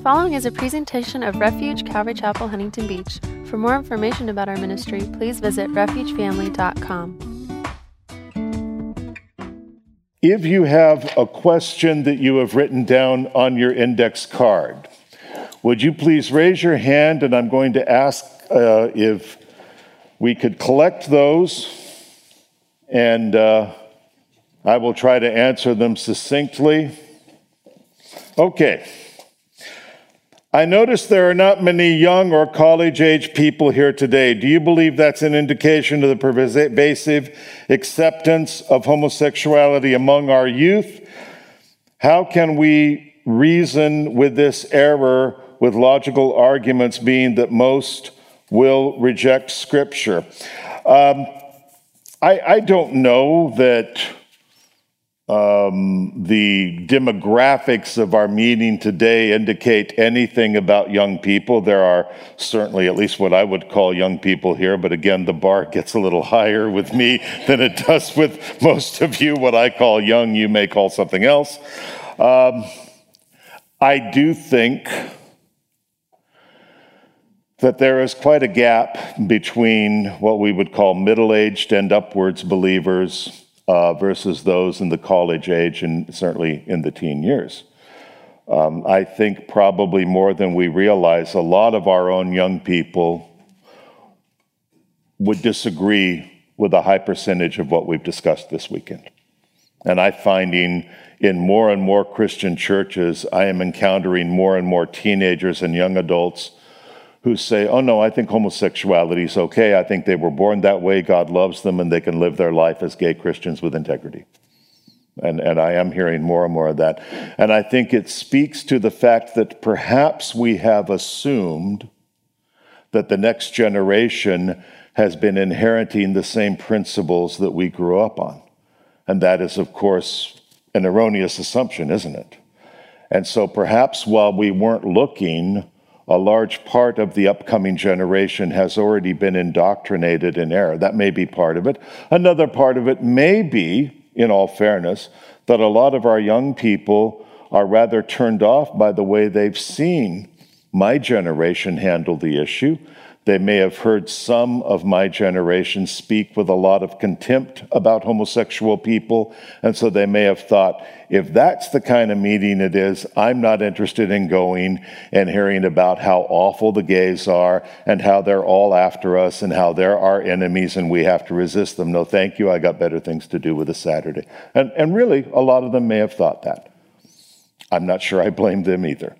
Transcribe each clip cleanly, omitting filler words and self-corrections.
following is a presentation of Refuge Calvary Chapel, Huntington Beach. For more information about our ministry, please visit refugefamily.com. If you have a question that you have written down on your index card, would you please raise your hand, and I'm going to ask if we could collect those, and I will try to answer them succinctly. Okay. I notice there are not many young or college-age people here today. Do you believe that's an indication of the pervasive acceptance of homosexuality among our youth? How can we reason with this error with logical arguments being that most will reject Scripture? I don't know that the demographics of our meeting today indicate anything about young people. There are certainly at least what I would call young people here, but again, the bar gets a little higher with me than it does with most of you. What I call young, you may call something else. I do think that there is quite a gap between what we would call middle-aged and upwards believers versus those in the college age and certainly in the teen years. I think probably more than we realize, a lot of our own young people would disagree with a high percentage of what we've discussed this weekend. And I'm finding in more and more Christian churches, I am encountering more and more teenagers and young adults who say, oh no, I think homosexuality is okay. I think they were born that way. God loves them and they can live their life as gay Christians with integrity. And I am hearing more and more of that. And I think it speaks to the fact that perhaps we have assumed that the next generation has been inheriting the same principles that we grew up on. And that is, of course, an erroneous assumption, isn't it? And so perhaps while we weren't looking, a large part of the upcoming generation has already been indoctrinated in error. That may be part of it. Another part of it may be, in all fairness, that a lot of our young people are rather turned off by the way they've seen my generation handle the issue. They may have heard some of my generation speak with a lot of contempt about homosexual people, and so they may have thought, if that's the kind of meeting it is, I'm not interested in going and hearing about how awful the gays are and how they're all after us and how they're our enemies and we have to resist them. No, thank you, I got better things to do with a Saturday. And really, a lot of them may have thought that. I'm not sure I blame them either.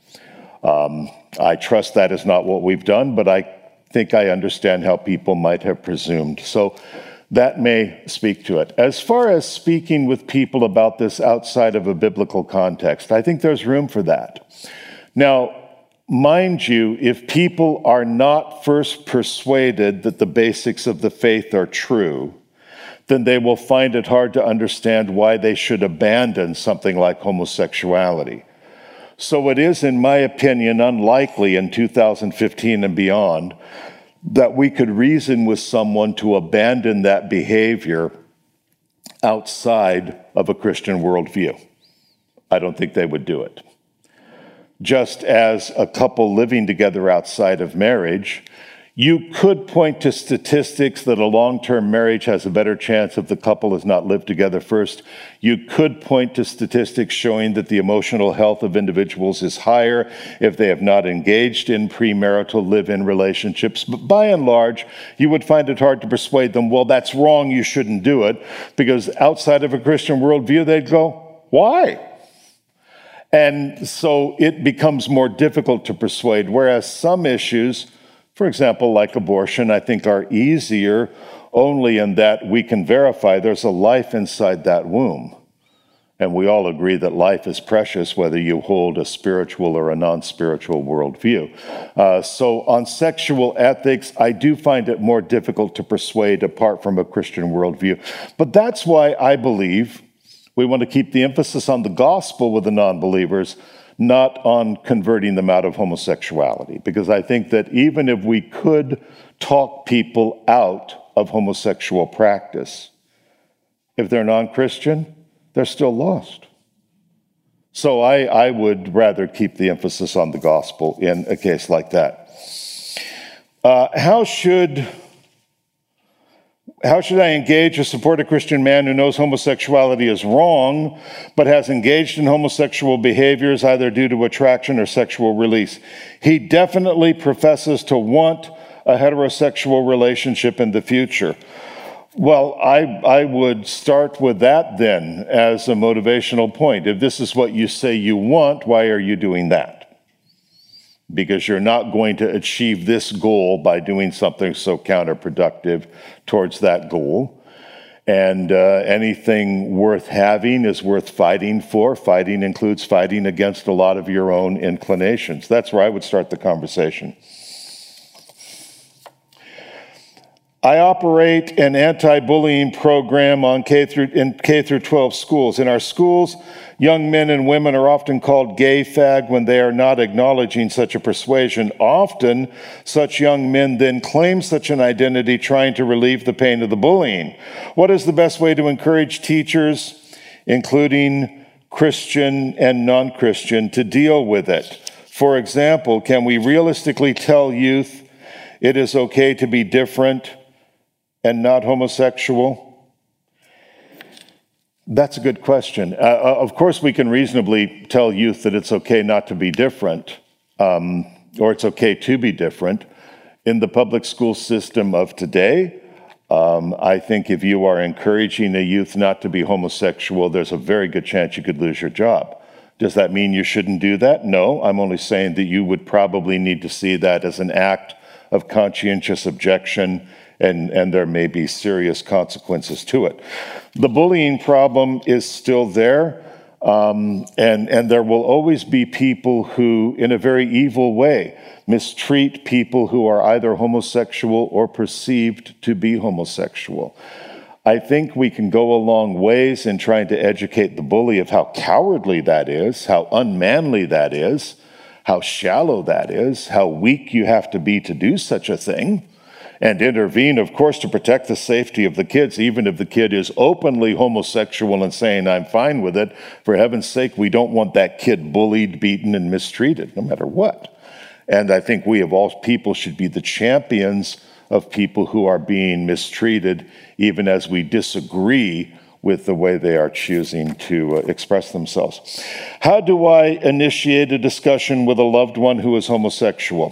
I trust that is not what we've done, but I think I understand how people might have presumed. So that may speak to it. As far as speaking with people about this outside of a biblical context, I think there's room for that. Now, mind you, if people are not first persuaded that the basics of the faith are true, then they will find it hard to understand why they should abandon something like homosexuality. So it is, in my opinion, unlikely in 2015 and beyond that we could reason with someone to abandon that behavior outside of a Christian worldview. I don't think they would do it. Just as a couple living together outside of marriage, you could point to statistics that a long-term marriage has a better chance if the couple has not lived together first. You could point to statistics showing that the emotional health of individuals is higher if they have not engaged in premarital live-in relationships. But by and large, you would find it hard to persuade them, well, that's wrong, you shouldn't do it, because outside of a Christian worldview, they'd go, why? And so it becomes more difficult to persuade, whereas some issues, for example, like abortion, I think are easier only in that we can verify there's a life inside that womb. And we all agree that life is precious, whether you hold a spiritual or a non-spiritual worldview. So on sexual ethics, I do find it more difficult to persuade apart from a Christian worldview. But that's why I believe we want to keep the emphasis on the gospel with the non-believers, not on converting them out of homosexuality. Because I think that even if we could talk people out of homosexual practice, if they're non-Christian, they're still lost. So I would rather keep the emphasis on the gospel in a case like that. How should I engage or support a Christian man who knows homosexuality is wrong, but has engaged in homosexual behaviors either due to attraction or sexual release? He definitely professes to want a heterosexual relationship in the future. Well, I would start with that then as a motivational point. If this is what you say you want, why are you doing that? Because you're not going to achieve this goal by doing something so counterproductive towards that goal. And anything worth having is worth fighting for. Fighting includes fighting against a lot of your own inclinations. That's where I would start the conversation. I operate an anti-bullying program in K through 12 schools. In our schools, young men and women are often called gay fag when they are not acknowledging such a persuasion. Often, such young men then claim such an identity, trying to relieve the pain of the bullying. What is the best way to encourage teachers, including Christian and non-Christian, to deal with it? For example, can we realistically tell youth it is okay to be different and not homosexual? That's a good question. Of course, we can reasonably tell youth that it's okay not to be different, or it's okay to be different. In the public school system of today, I think if you are encouraging a youth not to be homosexual, there's a very good chance you could lose your job. Does that mean you shouldn't do that? No, I'm only saying that you would probably need to see that as an act of conscientious objection, and there may be serious consequences to it. The bullying problem is still there, and there will always be people who, in a very evil way, mistreat people who are either homosexual or perceived to be homosexual. I think we can go a long ways in trying to educate the bully of how cowardly that is, how unmanly that is, how shallow that is, how weak you have to be to do such a thing, and intervene, of course, to protect the safety of the kids, even if the kid is openly homosexual and saying, I'm fine with it. For heaven's sake, we don't want that kid bullied, beaten, and mistreated, no matter what. And I think we, of all people, should be the champions of people who are being mistreated, even as we disagree with the way they are choosing to express themselves. How do I initiate a discussion with a loved one who is homosexual?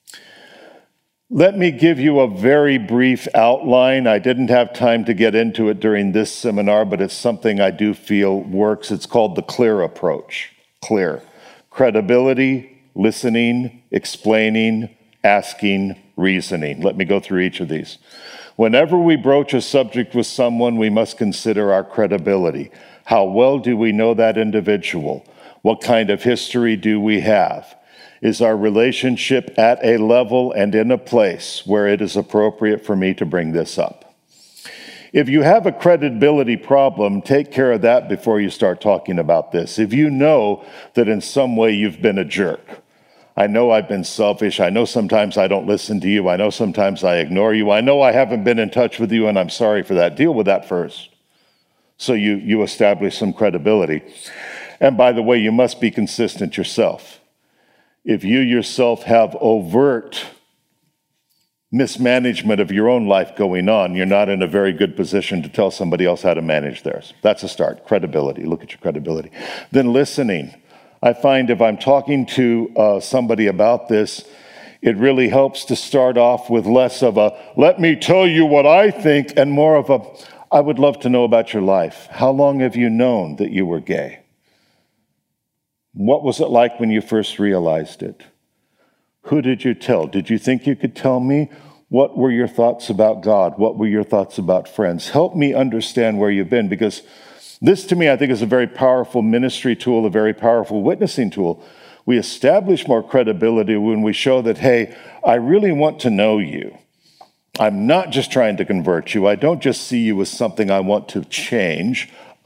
Let me give you a very brief outline. I didn't have time to get into it during this seminar, but it's something I do feel works. It's called the CLEAR approach. CLEAR. Credibility, listening, explaining, asking, reasoning. Let me go through each of these. Whenever we broach a subject with someone, we must consider our credibility. How well do we know that individual? What kind of history do we have? Is our relationship at a level and in a place where it is appropriate for me to bring this up? If you have a credibility problem, take care of that before you start talking about this. If you know that in some way you've been a jerk, I know I've been selfish, I know sometimes I don't listen to you, I know sometimes I ignore you, I know I haven't been in touch with you, and I'm sorry for that. Deal with that first, so you establish some credibility. And by the way, you must be consistent yourself. If you yourself have overt mismanagement of your own life going on, you're not in a very good position to tell somebody else how to manage theirs. That's a start. Credibility. Look at your credibility. Then listening. I find if I'm talking to somebody about this, it really helps to start off with less of a, let me tell you what I think, and more of a, I would love to know about your life. How long have you known that you were gay? What was it like when you first realized it? Who did you tell? Did you think you could tell me? What were your thoughts about God? What were your thoughts about friends? Help me understand where you've been, because this, to me, I think is a very powerful ministry tool, a very powerful witnessing tool. We establish more credibility when we show that, hey, I really want to know you. I'm not just trying to convert you. I don't just see you as something I want to change.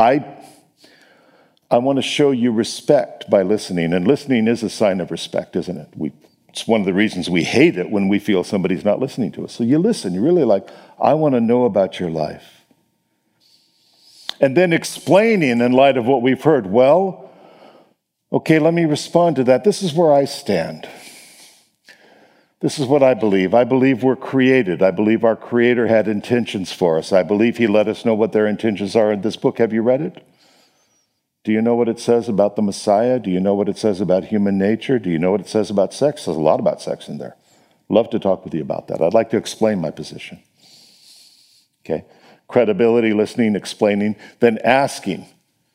I want to show you respect by listening, and listening is a sign of respect, isn't it? It's one of the reasons we hate it when we feel somebody's not listening to us. So you listen, you're really like, I want to know about your life. And then explaining in light of what we've heard, well, Okay, let me respond to that. This is where I stand. This is what I believe. I believe we're created. I believe our Creator had intentions for us. I believe He let us know what their intentions are in this book. Have you read it? Do you know what it says about the Messiah? Do you know what it says about human nature? Do you know what it says about sex? There's a lot about sex in there. Love to talk with you about that. I'd like to explain my position. Okay? Credibility, listening, explaining, then asking.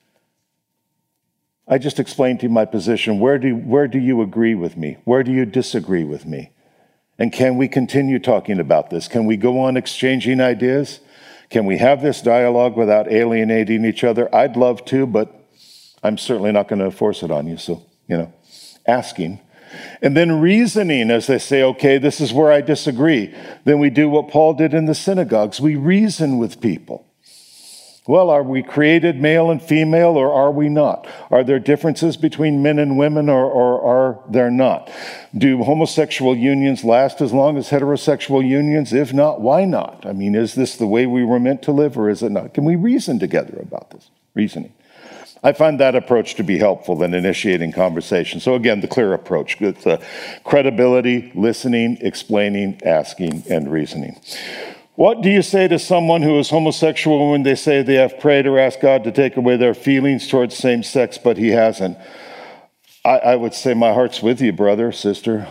I just explained to you my position. Where do you agree with me? Where do you disagree with me? And can we continue talking about this? Can we go on exchanging ideas? Can we have this dialogue without alienating each other? I'd love to, but I'm certainly not going to force it on you. So, asking. And then reasoning, as they say, okay, this is where I disagree. Then we do what Paul did in the synagogues. We reason with people. Well, are we created male and female, or are we not? Are there differences between men and women, or are there not? Do homosexual unions last as long as heterosexual unions? If not, why not? I mean, is this the way we were meant to live, or is it not? Can we reason together about this? Reasoning. I find that approach to be helpful in initiating conversation. So again, the clear approach. It's credibility, listening, explaining, asking, and reasoning. What do you say to someone who is homosexual when they say they have prayed or asked God to take away their feelings towards same sex, but He hasn't? I would say my heart's with you, brother, sister.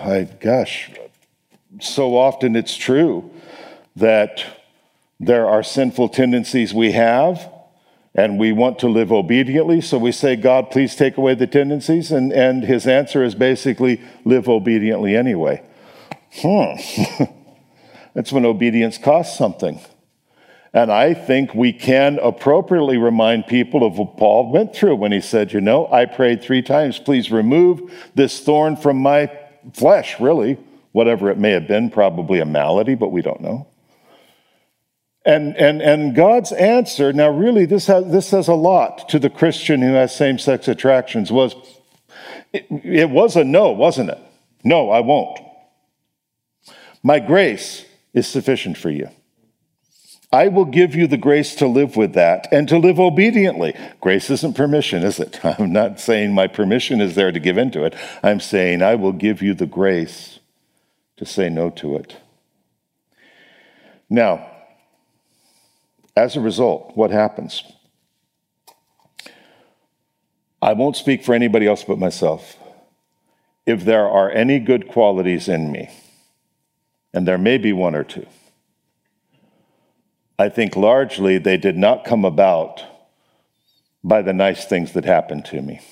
So often it's true that there are sinful tendencies we have, and we want to live obediently, so we say, God, please take away the tendencies, and His answer is basically, live obediently anyway. That's when obedience costs something. And I think we can appropriately remind people of what Paul went through when he said, I prayed 3 times, please remove this thorn from my flesh, really, whatever it may have been, probably a malady, but we don't know. And God's answer, now really this says a lot to the Christian who has same-sex attractions, it was a no, wasn't it? No, I won't. My grace is sufficient for you. I will give you the grace to live with that and to live obediently. Grace isn't permission, is it? I'm not saying my permission is there to give into it. I'm saying I will give you the grace to say no to it. Now, as a result, what happens? I won't speak for anybody else but myself. If there are any good qualities in me, and there may be 1 or 2, I think largely they did not come about by the nice things that happened to me.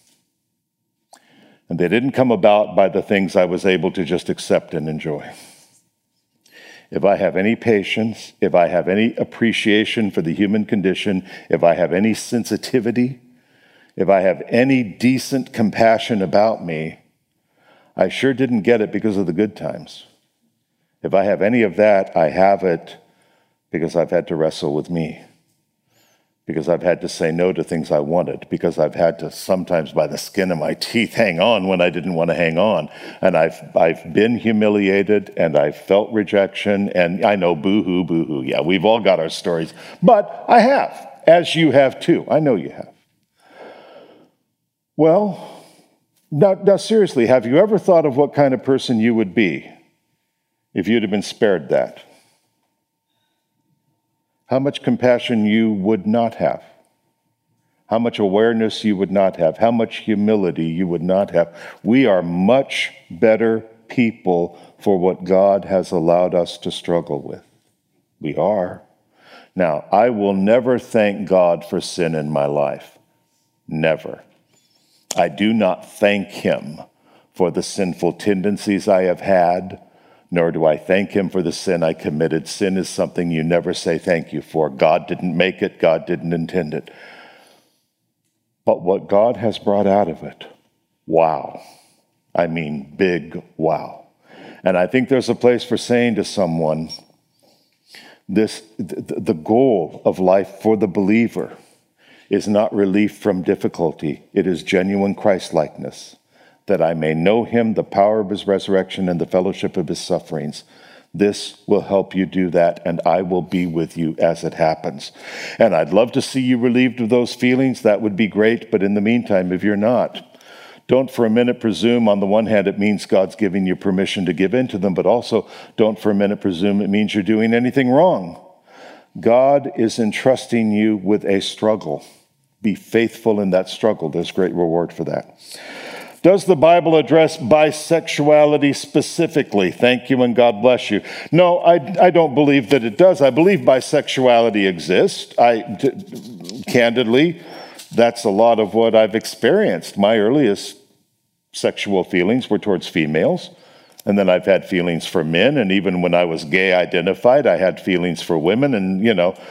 And they didn't come about by the things I was able to just accept and enjoy. If I have any patience, if I have any appreciation for the human condition, if I have any sensitivity, if I have any decent compassion about me, I sure didn't get it because of the good times. If I have any of that, I have it because I've had to wrestle with me, because I've had to say no to things I wanted, because I've had to sometimes by the skin of my teeth hang on when I didn't want to hang on. And I've been humiliated, and I've felt rejection, and I know boo-hoo, boo-hoo. Yeah, we've all got our stories. But I have, as you have too. I know you have. Well, now seriously, have you ever thought of what kind of person you would be if you'd have been spared that? How much compassion you would not have, how much awareness you would not have, how much humility you would not have. We are much better people for what God has allowed us to struggle with. We are. Now, I will never thank God for sin in my life. Never. I do not thank Him for the sinful tendencies I have had, nor do I thank Him for the sin I committed. Sin is something you never say thank you for. God didn't make it. God didn't intend it. But what God has brought out of it, wow. I mean, big wow. And I think there's a place for saying to someone, the goal of life for the believer is not relief from difficulty. It is genuine Christ-likeness, that I may know Him, the power of His resurrection, and the fellowship of His sufferings. This will help you do that, and I will be with you as it happens. And I'd love to see you relieved of those feelings. That would be great. But in the meantime, if you're not, Don't for a minute presume, on the one hand, it means God's giving you permission to give in to them, but also don't for a minute presume it means you're doing anything wrong. God is entrusting you with a struggle. Be faithful in that struggle. There's great reward for that. Does the Bible address bisexuality specifically? Thank you and God bless you. No, I don't believe that it does. I believe bisexuality exists. Candidly, that's a lot of what I've experienced. My earliest sexual feelings were towards females, and then I've had feelings for men, and even when I was gay identified, I had feelings for women, and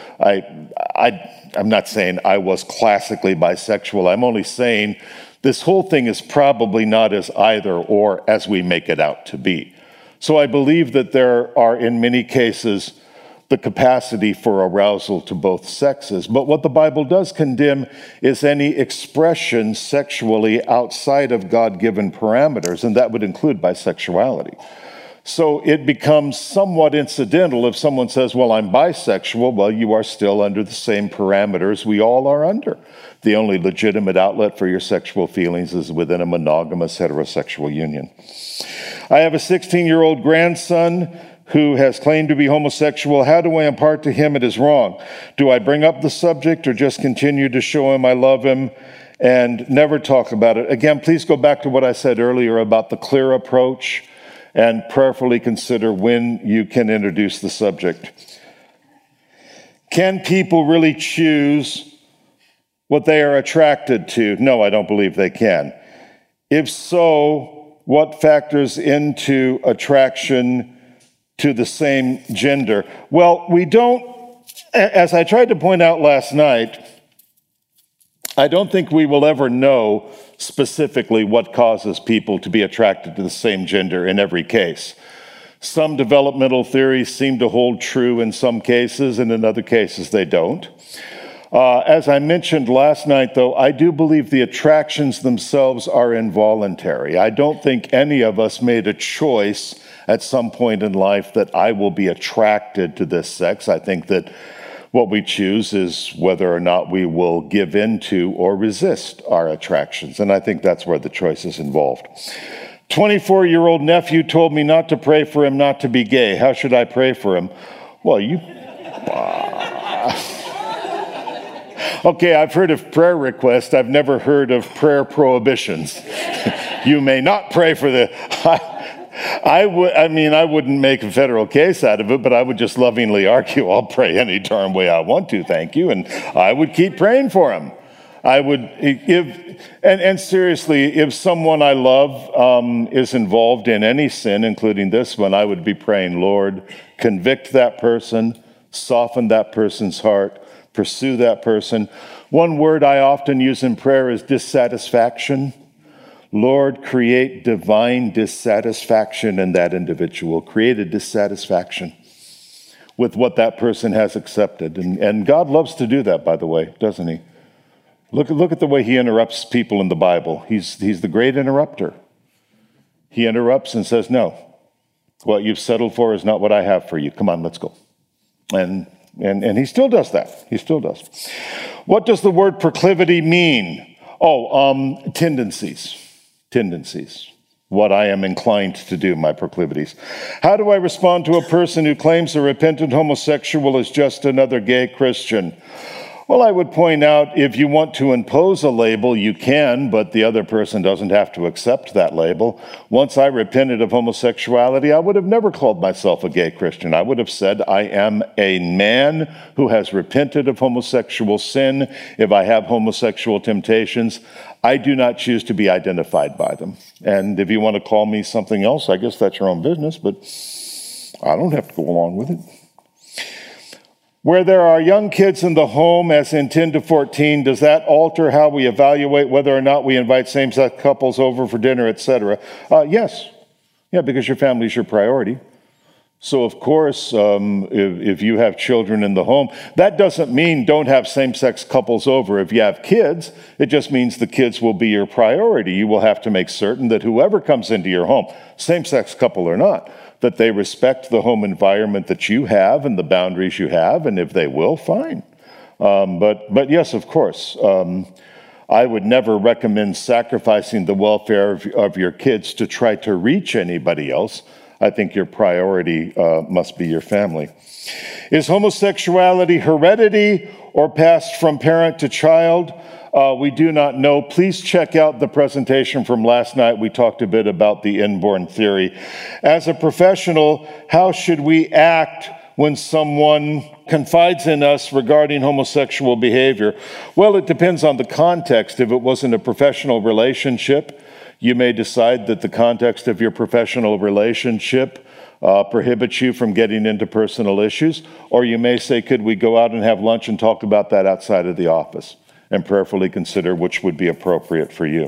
I'm not saying I was classically bisexual. I'm only saying this whole thing is probably not as either or as we make it out to be. So I believe that there are, in many cases, the capacity for arousal to both sexes. But what the Bible does condemn is any expression sexually outside of God-given parameters, and that would include bisexuality. So it becomes somewhat incidental if someone says, well, I'm bisexual. Well, you are still under the same parameters we all are under. The only legitimate outlet for your sexual feelings is within a monogamous heterosexual union. I have a 16-year-old grandson who has claimed to be homosexual. How do I impart to him it is wrong? Do I bring up the subject or just continue to show him I love him and never talk about it? Again, please go back to what I said earlier about the clear approach and prayerfully consider when you can introduce the subject. Can people really choose what they are attracted to? No, I don't believe they can. If so, what factors into attraction to the same gender? Well, we don't, as I tried to point out last night, I don't think we will ever know specifically what causes people to be attracted to the same gender in every case. Some developmental theories seem to hold true in some cases, and in other cases they don't. As I mentioned last night, though, I do believe the attractions themselves are involuntary. I don't think any of us made a choice at some point in life that I will be attracted to this sex. I think that what we choose is whether or not we will give in to or resist our attractions, and I think that's where the choice is involved. 24-year-old nephew told me not to pray for him not to be gay. How should I pray for him? Well, Okay, I've heard of prayer requests. I've never heard of prayer prohibitions. You may not pray for the... I wouldn't make a federal case out of it, but I would just lovingly argue, I'll pray any darn way I want to, thank you, and I would keep praying for him. I would, and seriously, if someone I love is involved in any sin, including this one, I would be praying, Lord, convict that person, soften that person's heart, pursue that person. One word I often use in prayer is dissatisfaction. Lord, create divine dissatisfaction in that individual. Create a dissatisfaction with what that person has accepted. And God loves to do that, by the way, doesn't he? Look at the way he interrupts people in the Bible. He's the great interrupter. He interrupts and says, no, what you've settled for is not what I have for you. Come on, let's go. And he still does that. He still does. What does the word proclivity mean? Tendencies. What I am inclined to do, my proclivities. How do I respond to a person who claims a repentant homosexual is just another gay Christian? Well, I would point out, if you want to impose a label, you can, but the other person doesn't have to accept that label. Once I repented of homosexuality, I would have never called myself a gay Christian. I would have said, I am a man who has repented of homosexual sin. If I have homosexual temptations, I do not choose to be identified by them. And if you want to call me something else, I guess that's your own business, but I don't have to go along with it. Where there are young kids in the home, as in 10 to 14, does that alter how we evaluate whether or not we invite same-sex couples over for dinner, etc.? Yes. Yeah, because your family is your priority. So, of course, if you have children in the home, that doesn't mean don't have same-sex couples over. If you have kids, it just means the kids will be your priority. You will have to make certain that whoever comes into your home, same-sex couple or not, that they respect the home environment that you have and the boundaries you have, and if they will, fine. But yes, of course. I would never recommend sacrificing the welfare of your kids to try to reach anybody else. I think your priority must be your family. Is homosexuality heredity or passed from parent to child? We do not know. Please check out the presentation from last night. We talked a bit about the inborn theory. As a professional, how should we act when someone confides in us regarding homosexual behavior? Well, it depends on the context. If it wasn't a professional relationship, you may decide that the context of your professional relationship prohibits you from getting into personal issues, or you may say, could we go out and have lunch and talk about that outside of the office, and prayerfully consider which would be appropriate for you.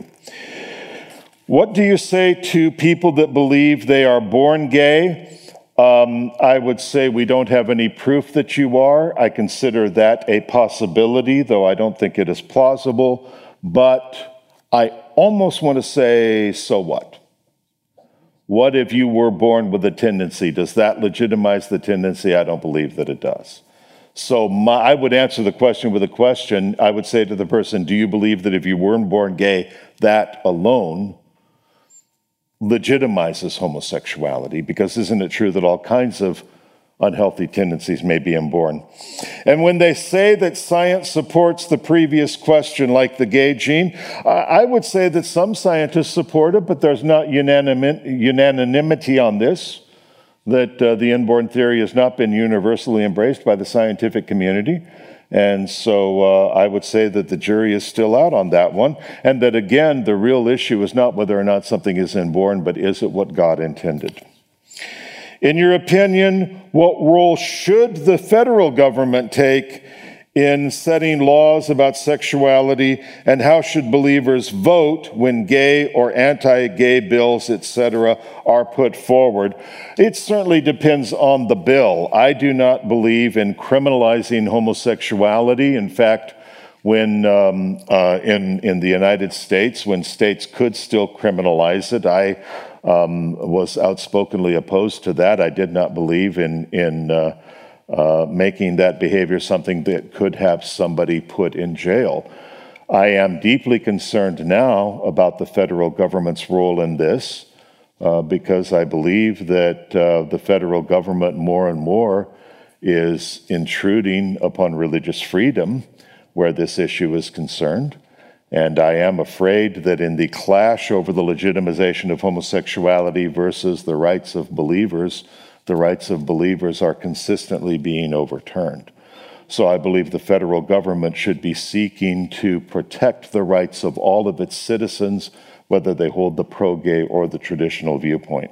What do you say to people that believe they are born gay? I would say we don't have any proof that you are. I consider that a possibility, though I don't think it is plausible. But I almost want to say, so what? What if you were born with a tendency? Does that legitimize the tendency? I don't believe that it does. So I would answer the question with a question. I would say to the person, do you believe that if you weren't born gay, that alone legitimizes homosexuality? Because isn't it true that all kinds of unhealthy tendencies may be inborn? And when they say that science supports the previous question, like the gay gene, I would say that some scientists support it, but there's not unanimity on this, that the inborn theory has not been universally embraced by the scientific community. And so I would say that the jury is still out on that one, and that, again, the real issue is not whether or not something is inborn, but is it what God intended? In your opinion, what role should the federal government take in setting laws about sexuality, and how should believers vote when gay or anti-gay bills, etc., are put forward? It certainly depends on the bill. I do not believe in criminalizing homosexuality. In fact, when in the United States, when states could still criminalize it, I was outspokenly opposed to that. I did not believe in making that behavior something that could have somebody put in jail. I am deeply concerned now about the federal government's role in this, because I believe that the federal government more and more is intruding upon religious freedom where this issue is concerned. And I am afraid that in the clash over the legitimization of homosexuality versus the rights of believers are consistently being overturned. So I believe the federal government should be seeking to protect the rights of all of its citizens, whether they hold the pro-gay or the traditional viewpoint.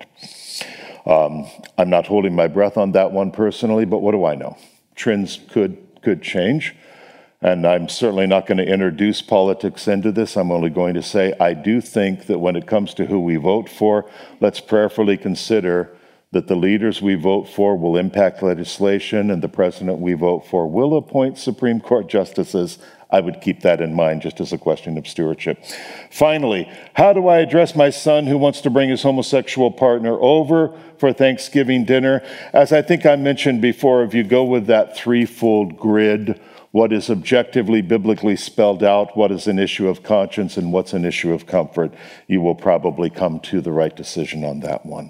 I'm not holding my breath on that one personally, but what do I know? Trends could change, and I'm certainly not going to introduce politics into this. I'm only going to say I do think that when it comes to who we vote for, let's prayerfully consider that the leaders we vote for will impact legislation, and the president we vote for will appoint Supreme Court justices. I would keep that in mind just as a question of stewardship. Finally, how do I address my son who wants to bring his homosexual partner over for Thanksgiving dinner? As I think I mentioned before, if you go with that threefold grid, what is objectively biblically spelled out, what is an issue of conscience, and what's an issue of comfort, you will probably come to the right decision on that one.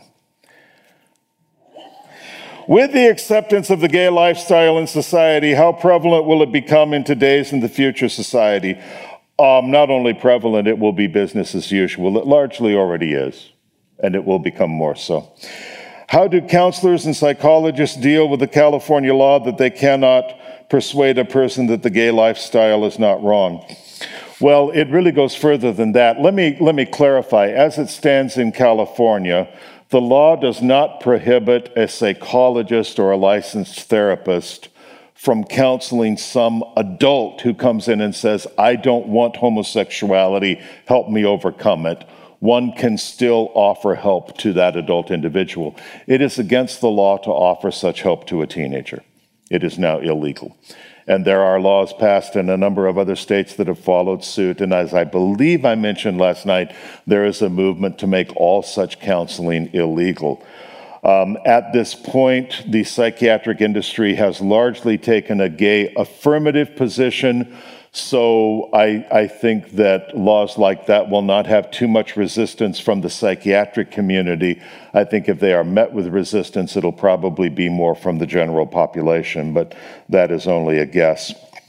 With the acceptance of the gay lifestyle in society, how prevalent will it become in today's and the future society? Not only prevalent, it will be business as usual. It largely already is, and it will become more so. How do counselors and psychologists deal with the California law that they cannot persuade a person that the gay lifestyle is not wrong? Well, it really goes further than that. Let me clarify. As it stands in California, the law does not prohibit a psychologist or a licensed therapist from counseling some adult who comes in and says, I don't want homosexuality, help me overcome it. One can still offer help to that adult individual. It is against the law to offer such help to a teenager. It is now illegal. And there are laws passed in a number of other states that have followed suit. And as I believe I mentioned last night, there is a movement to make all such counseling illegal. At this point, the psychiatric industry has largely taken a gay affirmative position. So I think that laws like that will not have too much resistance from the psychiatric community. I think if they are met with resistance, it'll probably be more from the general population, but that is only a guess.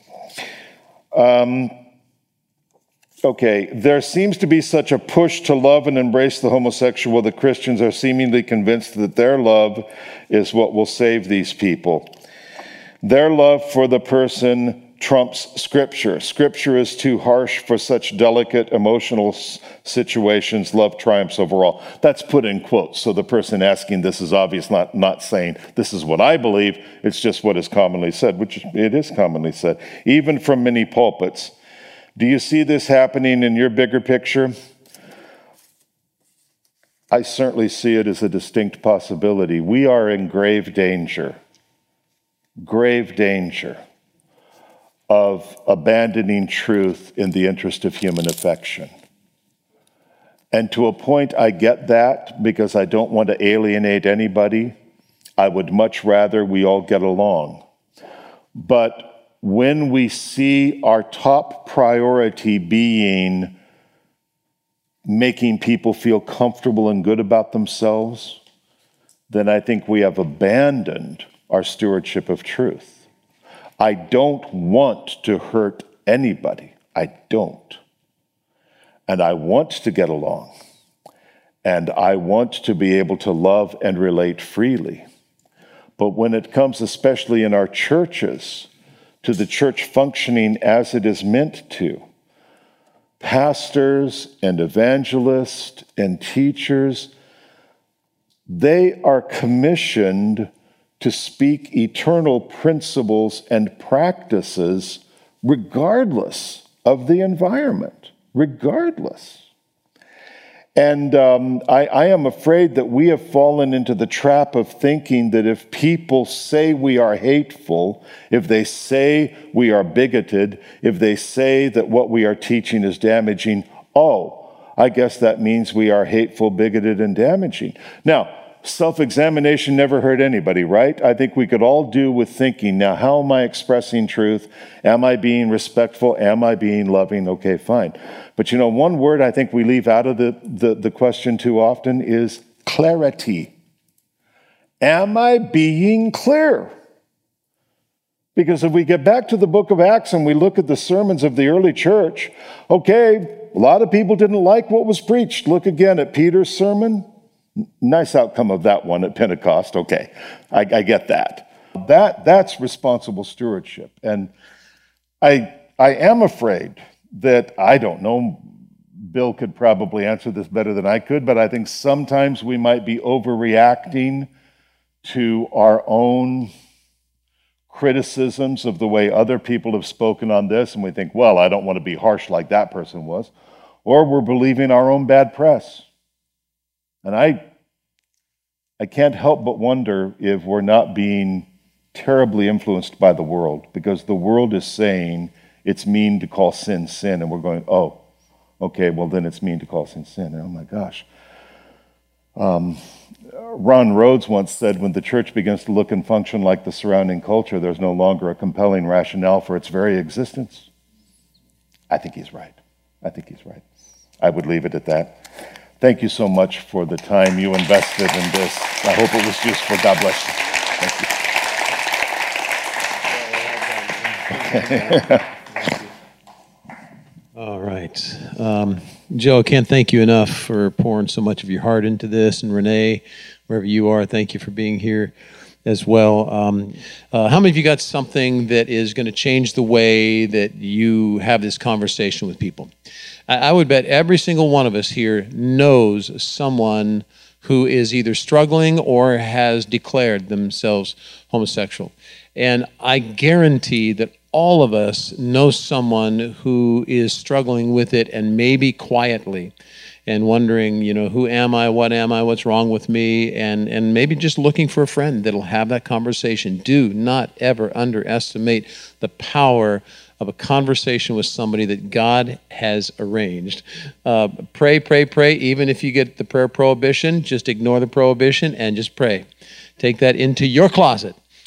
Okay, there seems to be such a push to love and embrace the homosexual that Christians are seemingly convinced that their love is what will save these people. Their love for the person trumps Scripture. Scripture is too harsh for such delicate emotional situations. Love triumphs over all. That's put in quotes. So the person asking this is obviously not saying this is what I believe. It's just what is commonly said, which it is commonly said, even from many pulpits. Do you see this happening in your bigger picture? I certainly see it as a distinct possibility. We are in grave danger of abandoning truth in the interest of human affection. And to a point, I get that because I don't want to alienate anybody. I would much rather we all get along. But when we see our top priority being making people feel comfortable and good about themselves, then I think we have abandoned our stewardship of truth. I don't want to hurt anybody. I don't. And I want to get along. And I want to be able to love and relate freely. But when it comes, especially in our churches, to the church functioning as it is meant to, pastors and evangelists and teachers, they are commissioned to speak eternal principles and practices regardless of the environment, regardless. And I am afraid that we have fallen into the trap of thinking that if people say we are hateful, if they say we are bigoted, if they say that what we are teaching is damaging, I guess that means we are hateful, bigoted, and damaging. Now, self-examination never hurt anybody, right? I think we could all do with thinking, now, how am I expressing truth? Am I being respectful? Am I being loving? Okay, fine. But one word I think we leave out of the question too often is clarity. Am I being clear? Because if we get back to the book of Acts and we look at the sermons of the early church, okay, a lot of people didn't like what was preached. Look again at Peter's sermon. Nice outcome of that one at Pentecost. Okay, I get that. That's responsible stewardship. And I am afraid that, I don't know, Bill could probably answer this better than I could, but I think sometimes we might be overreacting to our own criticisms of the way other people have spoken on this, and we think, well, I don't want to be harsh like that person was, or we're believing our own bad press. And I can't help but wonder if we're not being terribly influenced by the world, because the world is saying it's mean to call sin, sin, and we're going, oh, okay, well then it's mean to call sin, sin. And oh my gosh. Ron Rhodes once said, when the church begins to look and function like the surrounding culture, there's no longer a compelling rationale for its very existence. I think he's right. I would leave it at that. Thank you so much for the time you invested in this. I hope it was useful. God bless you. Thank you. All right. Joe, I can't thank you enough for pouring so much of your heart into this. And Renee, wherever you are, thank you for being here as well. How many of you got something that is going to change the way that you have this conversation with people? I would bet every single one of us here knows someone who is either struggling or has declared themselves homosexual. And I guarantee that all of us know someone who is struggling with it, and maybe quietly, and wondering, who am I, what's wrong with me, and maybe just looking for a friend that'll have that conversation. Do not ever underestimate the power of a conversation with somebody that God has arranged. Pray. Even if you get the prayer prohibition, just ignore the prohibition and just pray. Take that into your closet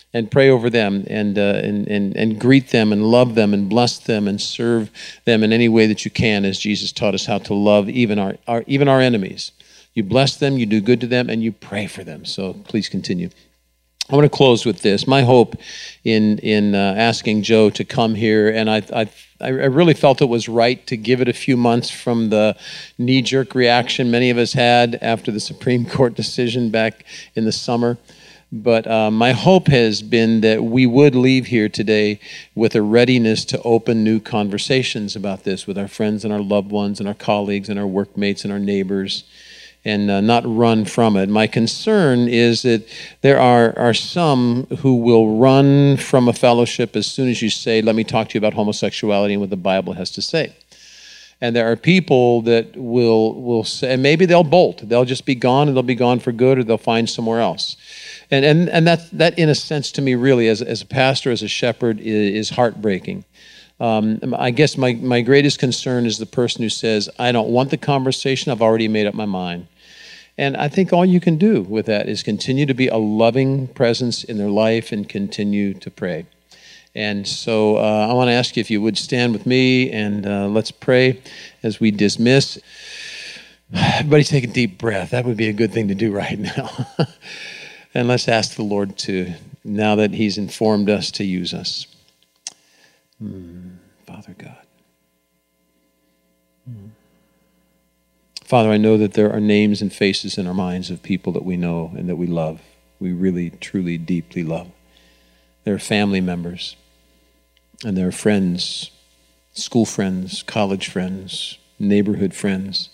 and pray over them and greet them and love them and bless them and serve them in any way that you can, as Jesus taught us how to love even our enemies. You bless them, you do good to them, and you pray for them. So please continue. I want to close with this. My hope in asking Joe to come here, and I really felt it was right to give it a few months from the knee-jerk reaction many of us had after the Supreme Court decision back in the summer. But my hope has been that we would leave here today with a readiness to open new conversations about this with our friends and our loved ones and our colleagues and our workmates and our neighbors, and not run from it. My concern is that there are some who will run from a fellowship as soon as you say, let me talk to you about homosexuality and what the Bible has to say. And there are people that will say, and maybe they'll bolt. They'll just be gone, and they'll be gone for good, or they'll find somewhere else. And that in a sense, to me, really, as a pastor, as a shepherd, is heartbreaking. I guess my greatest concern is the person who says, I don't want the conversation, I've already made up my mind. And I think all you can do with that is continue to be a loving presence in their life and continue to pray. And so I want to ask you if you would stand with me, and let's pray as we dismiss. Everybody take a deep breath. That would be a good thing to do right now. And let's ask the Lord to, now that He's informed us, to use us. Father God. Father, I know that there are names and faces in our minds of people that we know and that we love. We really, truly, deeply love. There are family members, and there are friends, school friends, college friends, neighborhood friends.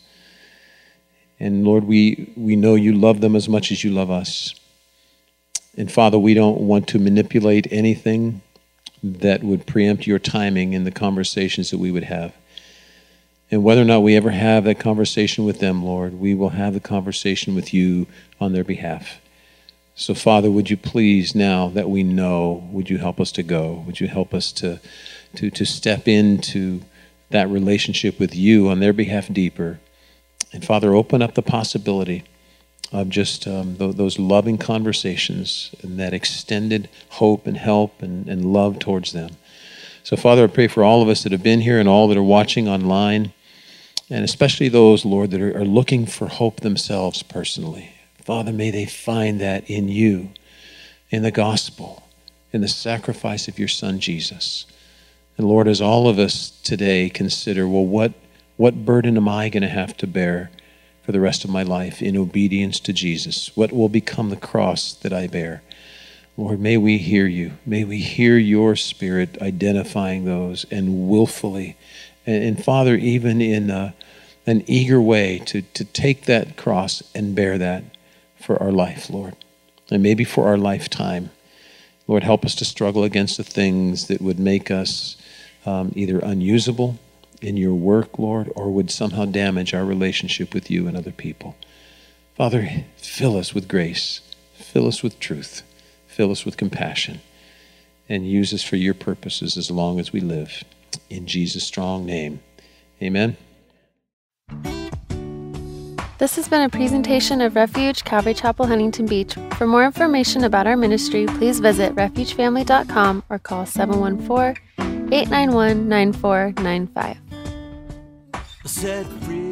And Lord, we know you love them as much as you love us. And Father, we don't want to manipulate anything that would preempt your timing in the conversations that we would have. And whether or not we ever have that conversation with them, Lord, we will have the conversation with you on their behalf. So, Father, would you please, now that we know, would you help us to go? Would you help us to step into that relationship with you on their behalf deeper? And, Father, open up the possibility of just those loving conversations and that extended hope and help and love towards them. So, Father, I pray for all of us that have been here and all that are watching online, and especially those, Lord, that are looking for hope themselves personally. Father, may they find that in you, in the gospel, in the sacrifice of your Son, Jesus. And Lord, as all of us today consider, well, what burden am I going to have to bear for the rest of my life in obedience to Jesus? What will become the cross that I bear? Lord, may we hear you. May we hear your Spirit identifying those and willfully, and Father, even in an eager way to take that cross and bear that for our life, Lord, and maybe for our lifetime. Lord, help us to struggle against the things that would make us either unusable in your work, Lord, or would somehow damage our relationship with you and other people. Father, fill us with grace, fill us with truth, fill us with compassion, and use us for your purposes as long as we live. In Jesus' strong name, amen. This has been a presentation of Refuge Calvary Chapel, Huntington Beach. For more information about our ministry, please visit refugefamily.com or call 714-891-9495.